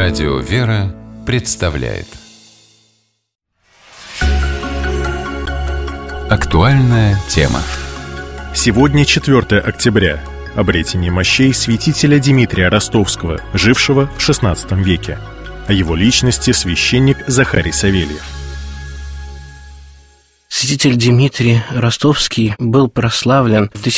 Радио «Вера» представляет актуальная тема. Сегодня 4 октября. Обретение мощей святителя Димитрия Ростовского, жившего в XVI веке. О его личности священник Захарий Савельев. Святитель Димитрий Ростовский был прославлен в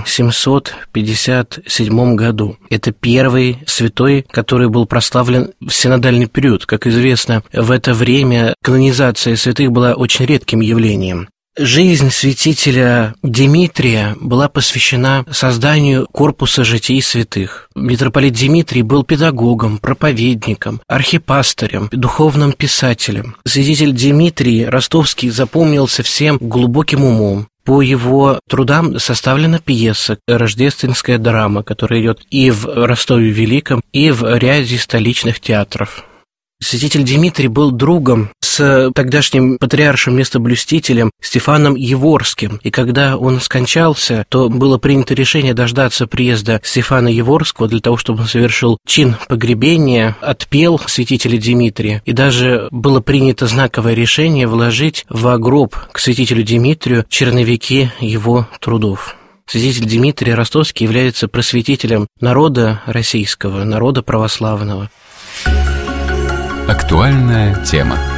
1757 году. Это первый святой, который был прославлен в синодальный период. Как известно, в это время канонизация святых была очень редким явлением. Жизнь святителя Димитрия была посвящена созданию корпуса житий святых. Митрополит Димитрий был педагогом, проповедником, архипастырем, духовным писателем. Святитель Димитрий Ростовский запомнился всем глубоким умом. По его трудам составлена пьеса «Рождественская драма», которая идет и в Ростове-Великом, и в ряде столичных театров. Святитель Димитрий был другом с тогдашним патриаршим местоблюстителем Стефаном Яворским, и когда он скончался, то было принято решение дождаться приезда Стефана Яворского для того, чтобы он совершил чин погребения, отпел святителя Димитрия, и даже было принято знаковое решение вложить в гроб к святителю Димитрию черновики его трудов. Святитель Димитрий Ростовский является просветителем народа российского, народа православного. Актуальная тема.